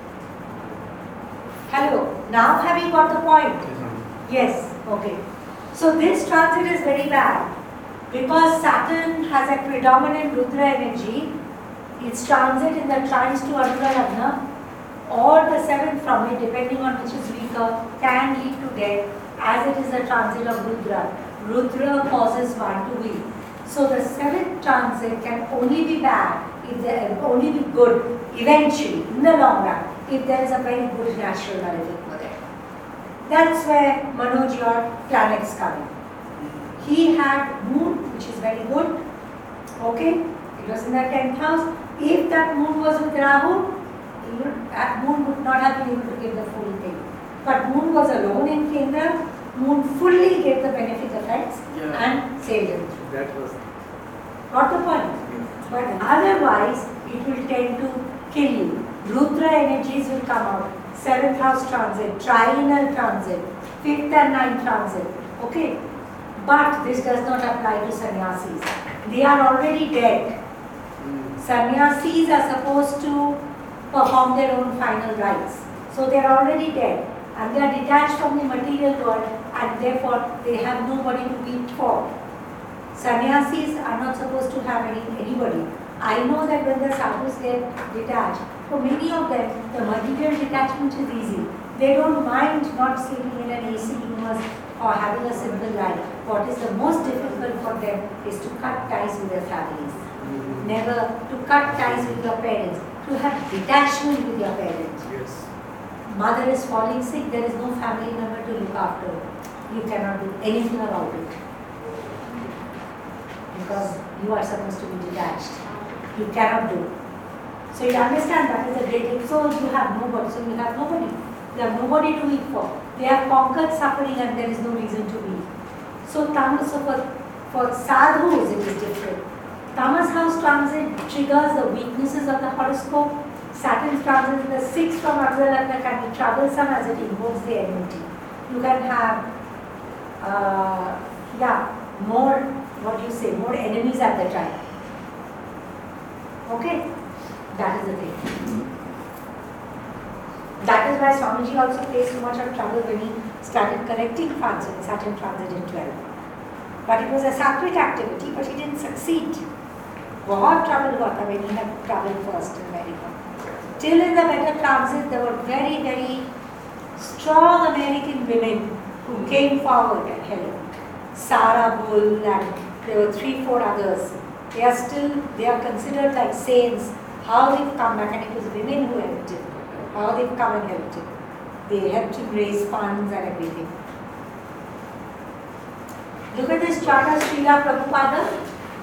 Hello, now have you got the point? Yes, okay. So this transit is very bad because Saturn has a predominant Rudra energy. Its transit in the trines to Arudha Lagna or the seventh from it, depending on which is weaker, can lead to death as it is a transit of Rudra. Rudra causes one to weak. So the seventh transit can only be bad, if there only be good eventually, in the long run, if there is a very good natural malefic for there. That's where Manoj, your planets come in. He had Moon, which is very good. Okay, it was in the tenth house. If that Moon was with Rahu, that Moon would not have been able to give the full thing. But Moon was alone in Kendra. Moon fully gave the benefic effects Yeah. and saved him. That was. Got the point? But otherwise, it will tend to kill you. Rudra energies will come out. Seventh house transit, trinal transit, fifth and ninth transit. Okay? But this does not apply to sannyasis. They are already dead. Sannyasis are supposed to perform their own final rites. So they are already dead. And they are detached from the material world, and therefore they have nobody to weep for. Sannyasis are not supposed to have any, anybody. I know that when the sadhus get detached, for many of them, the material detachment is easy. They don't mind not sleeping in an A C room or having a simple life. what is the most difficult for them is to cut ties with their families. Never to cut ties with your parents, to have detachment with your parents. Yes. Mother is falling sick, there is no family member to look after. You cannot do anything about it. Because you are supposed to be detached. You cannot do. So you understand that is a great thing. So you have nobody. So you have nobody. You have nobody to weep for. They have conquered suffering and there is no reason to weep. So tamas, so for, for sadhus it is different. Tamas house transit triggers the weaknesses of the horoscope. Saturn's transit, the sixth from Ardha Lagna can be troublesome as it invokes the enmity. You can have, uh, yeah, more, what do you say, more enemies at the time. Okay? That is the thing. That is why Swamiji also faced so much of trouble when he started correcting transit, Saturn transit in twelve. But it was a sattvic activity, but he didn't succeed. बहुत trouble got when he had traveled first in America. Till in the better transit, there were very, very strong American women who came forward and helped. Sarah Bull and there were three, four others. They are still, they are considered like saints. How they've come back, and it was women who helped him. How they've come and helped him. They helped him raise funds and everything. Look at this chart of Srila Prabhupada.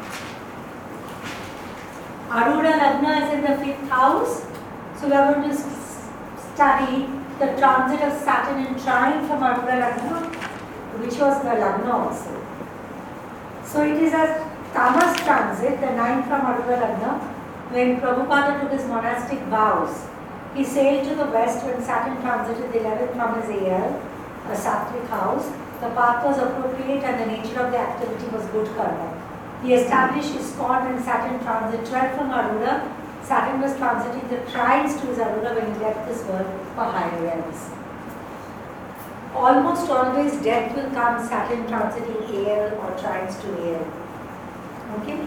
Arudha Lagna is in the fifth house. So we are going to study the transit of Saturn in trine from Arudha Lagna, which was the Lagna also. So it is a Tamas transit, the ninth from Arudha Lagna, when Prabhupada took his monastic vows. He sailed to the west when Saturn transited the eleventh from his A L, a sattvic house. The path was appropriate and the nature of the activity was good karma. He established ISKCON and Saturn transit twelve from Arudha. Saturn was transiting the trines to his Arudha when he left this world for higher realms. Almost always death will come Saturn transiting A L or trines to A L. Okay?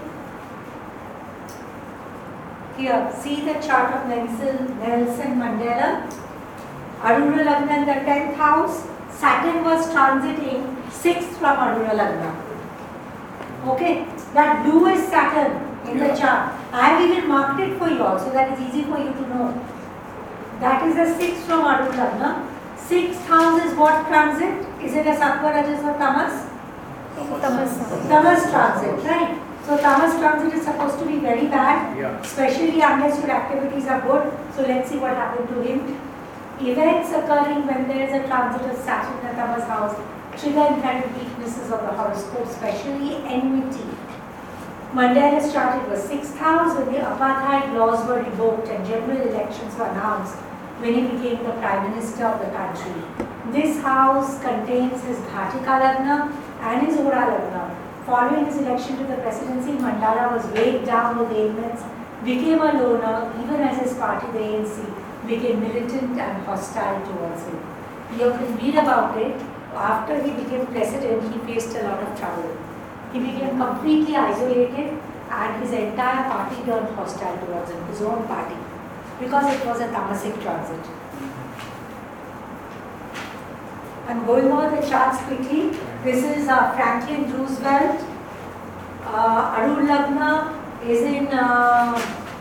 Here, see the chart of Nelson, Nelson Mandela. Arudha Lagna in the tenth house. Saturn was transiting sixth from Arudha Lagna. Okay? That blue is Saturn in the chart. I have even marked it for you all so that it's easy for you to know. That is the sixth from Arudha Lagna. Sixth house is what transit? Is it a Sattva, Rajas or Tamas? Tamas. Tamas transit, right? So Tamas transit is supposed to be very bad, Yeah. especially unless your activities are good. So let's see what happened to him. Events occurring when there is a transit of Saturn in the Tamas house trigger inherent weaknesses of the horoscope, especially enmity. Mandela's chart, it was sixth house when the apartheid laws were revoked and general elections were announced when he became the Prime Minister of the country. This house contains his Ghatika Lagna and his Ora Lagna. Following his election to the presidency, Mandela was weighed down with ailments, became a loner, even as his party, the A N C, became militant and hostile towards him. You can read about it. After he became president, he faced a lot of trouble. He became completely isolated and his entire party turned hostile towards him, his own party, because it was a tamasic transit. I'm going over the charts quickly. This is uh, Franklin Roosevelt. Uh, Arudha Lagna is in uh,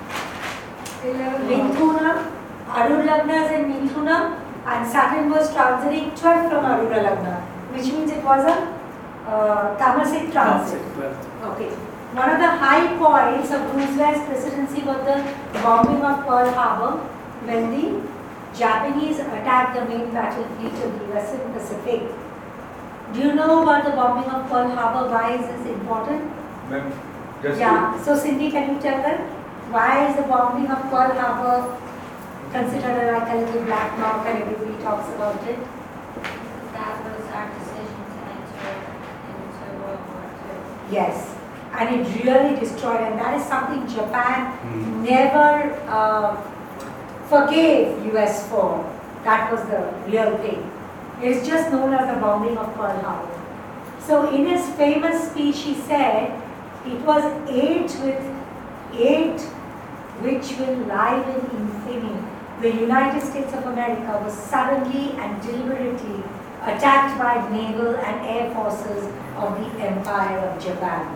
Mithuna. Arudha Lagna is in Mithuna and Saturn was transiting twelve from Arudha Lagna, which means it was a uh, tamasic transit. Okay. One of the high points of Roosevelt's presidency was the bombing of Pearl Harbor when the Japanese attacked the main battle fleet of the U S in Pacific. Do you know about the bombing of Pearl Harbor? Why is this important? Ma'am, just Yeah. So Cindy, can you tell them why is the bombing of Pearl Harbor considered like a little black mark and everybody talks about it? That was our decision to enter into World War Two. Yes. And it really destroyed, and that is something Japan Hmm. never uh, forgave U S for. That was the real thing. It's just known as the bombing of Pearl Harbor. So in his famous speech he said, it was aid with aid which will lie in infamy. The United States of America was suddenly and deliberately attacked by naval and air forces of the Empire of Japan.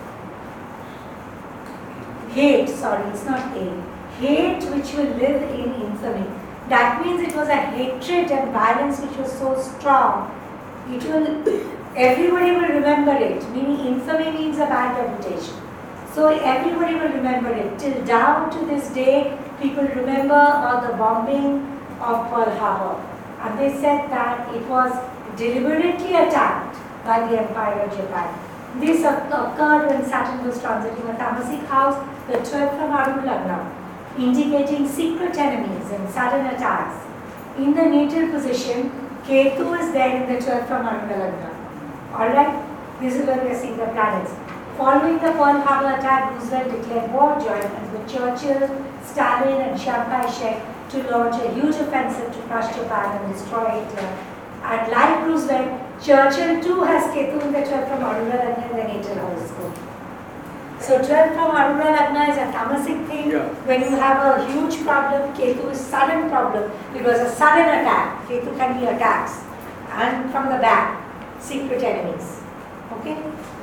Hate, sorry, it's not hate. Hate which will live in infamy. That means it was a hatred and violence which was so strong. It will, everybody will remember it. Meaning infamy means a bad reputation. So everybody will remember it. Till down to this day, people remember about the bombing of Pearl Harbor. And they said that it was deliberately attacked by the Empire of Japan. This occurred when Saturn was transiting a Tamasic house, the twelfth from Aru Lagna, indicating secret enemies and sudden attacks. In the natal position, Ketu is there in the twelfth from Aru Lagna. Alright, this is where we are seeing the planets. Following the Pearl Harbor attack, Roosevelt declared war, joined hands with Churchill, Stalin and Chiang Kai-shek to launch a huge offensive to crush Japan and destroy Hitler. And like Roosevelt, Churchill too has Ketu in the twelfth from Aruna Lagna in the natal horoscope. So twelfth from Aruna Lagna is a tamasic thing. Yeah. When you have a huge problem, Ketu is sudden problem. It was a sudden attack. Ketu can be attacks. And from the back, secret enemies. Okay?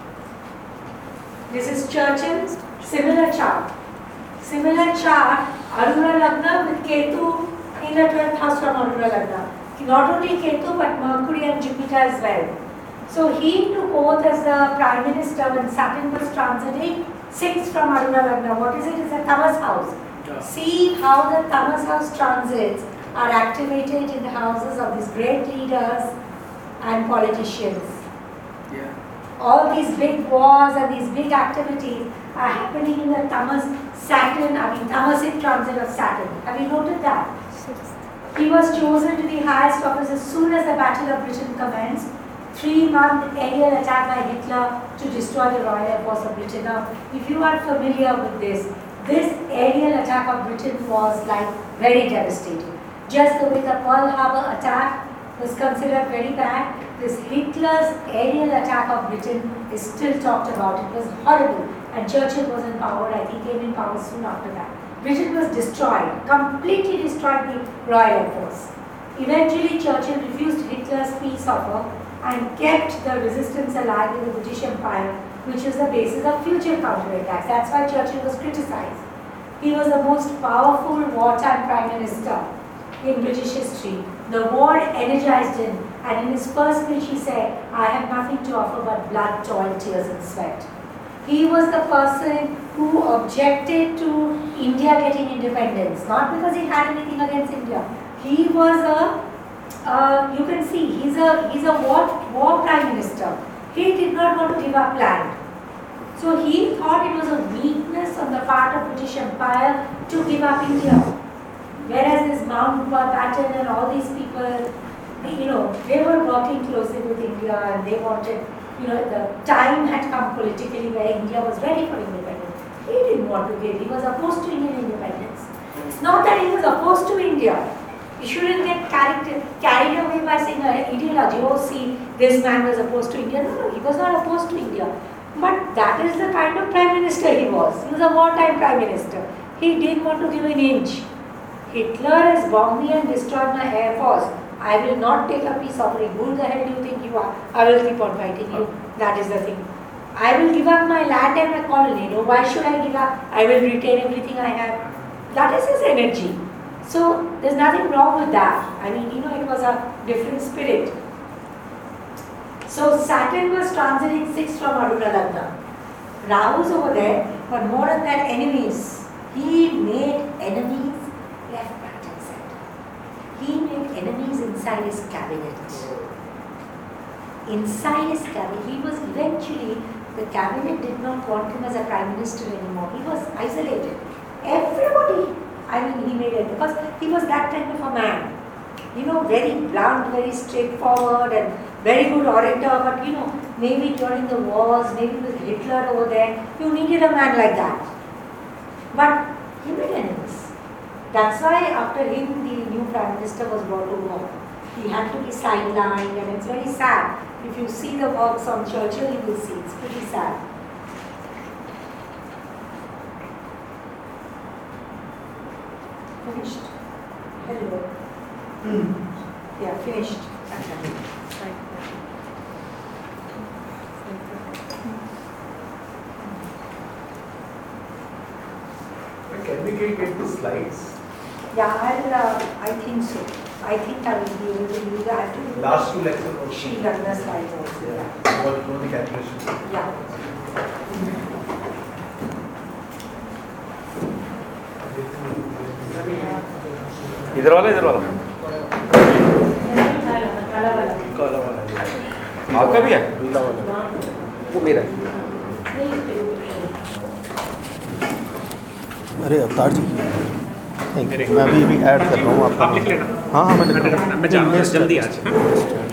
This is Churchill's similar chart. Similar chart, Aruna Lagna with Ketu in the twelfth house from Aruna Lagna. Not only Ketu but Mercury and Jupiter as well. So he took oath as the Prime Minister when Saturn was transiting sixth from Aruna Lagna. What is it? It's a Tamas house. Yeah. See how the Tamas house transits are activated in the houses of these great leaders and politicians. Yeah. All these big wars and these big activities are happening in the Tamas Saturn, I mean Tamasic transit of Saturn. Have you noted that? He was chosen to the highest office as soon as the Battle of Britain commenced. Three-month aerial attack by Hitler to destroy the Royal Air Force of Britain. Now, if you are familiar with this, this aerial attack of Britain was like very devastating. Just the way the Pearl Harbor attack was considered very bad, this Hitler's aerial attack of Britain is still talked about. It was horrible, and Churchill was in power. I think he came in power soon after that. Britain was destroyed, completely destroyed the Royal Air Force. Eventually, Churchill refused Hitler's peace offer and kept the resistance alive in the British Empire, which is the basis of future counterattacks. That's why Churchill was criticized. He was the most powerful wartime prime minister in British history. The war energized him, and in his first speech he said, "I have nothing to offer but blood, toil, tears and sweat." He was the person who objected to India getting independence, not because he had anything against India. He was a, uh, you can see, he's a he's a war, war prime minister. He did not want to give up land. So he thought it was a weakness on the part of British Empire to give up India. Whereas this Mountbatten and all these people, you know, they were working closely with India and they wanted, you know, the time had come politically where India was ready for independence. He didn't want to give, he was opposed to Indian independence. It's not that he was opposed to India. You shouldn't get carried, carried away by saying an ideology, oh see, this man was opposed to India. No, no, he was not opposed to India. But that is the kind of prime minister he was. He was a wartime prime minister. He didn't want to give an inch. Hitler has bombed me and destroyed my air force. I will not take a peace offering. Who the hell do you think you are? I will keep on fighting you. That is the thing. I will give up my land and my colony. No, why should I give up? I will retain everything I have. That is his energy. So there's nothing wrong with that. I mean, you know, it was a different spirit. So Saturn was transiting six from Aruna Lagna. Rahu's over there, but more than that, enemies. He made enemies left, right and center. He made enemies inside his cabinet. Inside his cabinet, he was eventually, the cabinet did not want him as a prime minister anymore. He was isolated. Everybody, I mean, he made it because he was that kind of a man. You know, very blunt, very straightforward and very good orator, but you know, maybe during the wars, maybe with Hitler over there, you needed a man like that. But he made enemies. That's why after him, the new prime minister was brought to war. He had to be sidelined, and it's very sad. If you see the works on Churchill, you will see it's pretty sad. Finished? Hello. Yeah, finished. Okay. can we get, get the slides? Yeah, I'll, uh, I think so. I think I will be able to use that. I have to- Last two lectures also. She'll run the slides also, yeah. What, what the calculation? Yeah. इधर वाला इधर वाला काला वाला आपका भी है वो मेरा है अरे अवतार जी थैंक यू मैं अभी अभी ऐड कर रहा हूँ आपका आप लिख लेना हाँ हाँ मैं लिख रहा हूँ मैं जा रहा हूँ जल्दी आज